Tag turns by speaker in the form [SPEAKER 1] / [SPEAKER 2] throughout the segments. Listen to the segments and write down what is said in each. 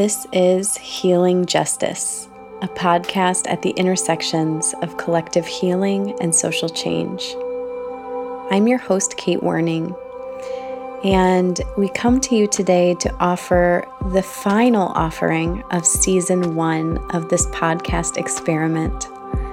[SPEAKER 1] This is Healing Justice, a podcast at the intersections of collective healing and social change. I'm your host, Kate Werning, and we come to you today to offer the final offering of Season 1 of this podcast experiment.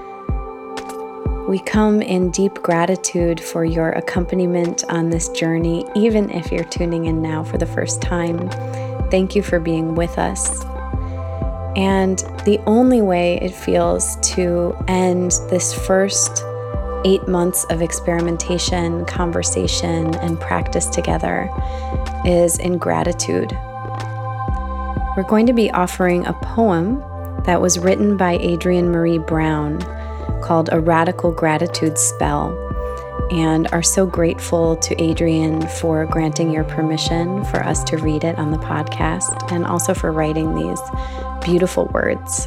[SPEAKER 1] We come in deep gratitude for your accompaniment on this journey, even if you're tuning in now for the first time. Thank you for being with us. And the only way it feels to end this first 8 months of experimentation, conversation, and practice together is in gratitude. We're going to be offering a poem that was written by Adrienne Maree Brown called A Radical Gratitude Spell, and are so grateful to Adrienne for granting your permission for us to read it on the podcast, and also for writing these beautiful words.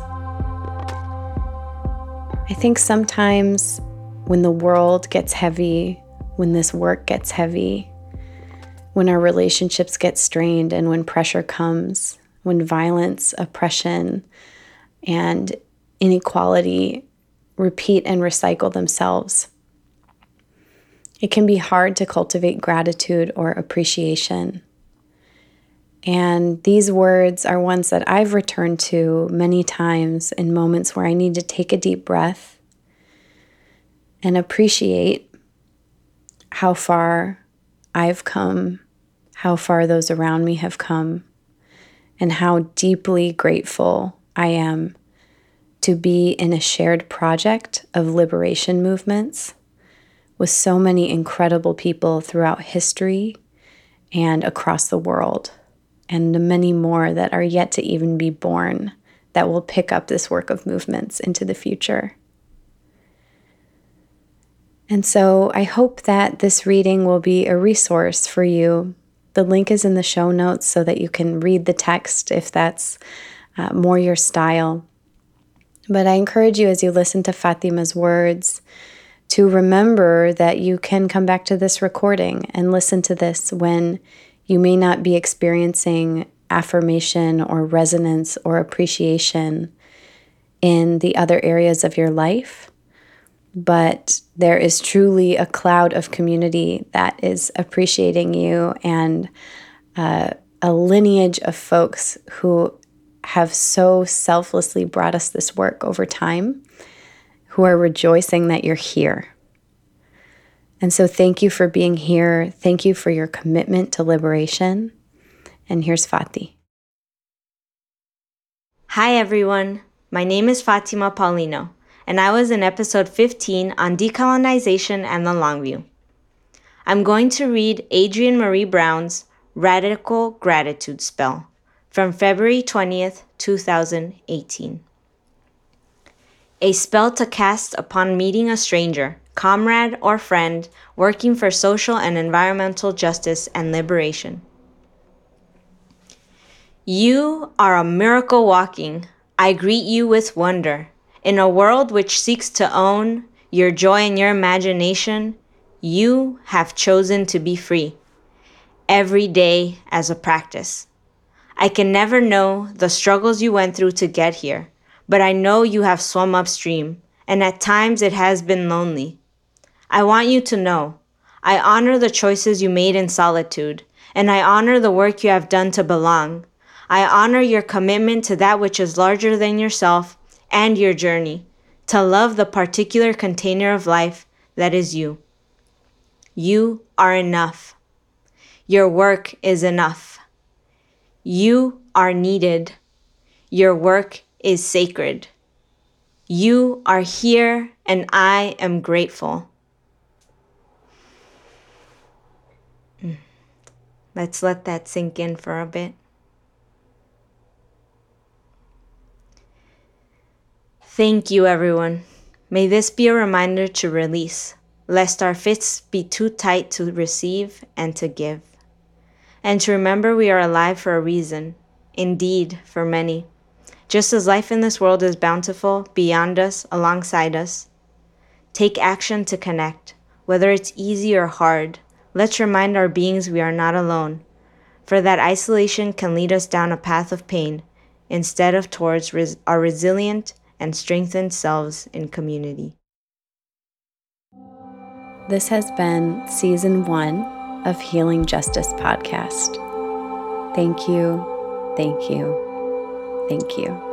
[SPEAKER 1] I think sometimes when the world gets heavy, when this work gets heavy, when our relationships get strained, and when pressure comes, when violence, oppression, and inequality repeat and recycle themselves, it can be hard to cultivate gratitude or appreciation. And these words are ones that I've returned to many times in moments where I need to take a deep breath and appreciate how far I've come, how far those around me have come, and how deeply grateful I am to be in a shared project of liberation movements with so many incredible people throughout history and across the world, and the many more that are yet to even be born that will pick up this work of movements into the future. And so I hope that this reading will be a resource for you. The link is in the show notes so that you can read the text if that's more your style. But I encourage you, as you listen to Fatima's words, to remember that you can come back to this recording and listen to this when you may not be experiencing affirmation or resonance or appreciation in the other areas of your life. But there is truly a cloud of community that is appreciating you, and a lineage of folks who have so selflessly brought us this work over time, who are rejoicing that you're here. And so thank you for being here. Thank you for your commitment to liberation. And here's Fati.
[SPEAKER 2] Hi everyone, my name is Fatima Paulino, and I was in episode 15 on decolonization and the long view. I'm going to read Adrienne Maree Brown's Radical Gratitude Spell from February 20th, 2018. A spell to cast upon meeting a stranger, comrade, or friend working for social and environmental justice and liberation. You are a miracle walking. I greet you with wonder. In a world which seeks to own your joy and your imagination, you have chosen to be free. Every day as a practice. I can never know the struggles you went through to get here, but I know you have swum upstream, and at times it has been lonely. I want you to know, I honor the choices you made in solitude, and I honor the work you have done to belong. I honor your commitment to that which is larger than yourself and your journey, to love the particular container of life that is you. You are enough. Your work is enough. You are needed. Your work is sacred. You are here, and I am grateful. Let's let that sink in for a bit. Thank you, everyone. May this be a reminder to release, lest our fists be too tight to receive and to give. And to remember we are alive for a reason, indeed, for many. Just as life in this world is bountiful, beyond us, alongside us. Take action to connect, whether it's easy or hard. Let's remind our beings we are not alone, for that isolation can lead us down a path of pain, instead of towards our resilient and strengthened selves in community.
[SPEAKER 1] This has been Season 1 of Healing Justice Podcast. Thank you, thank you, thank you.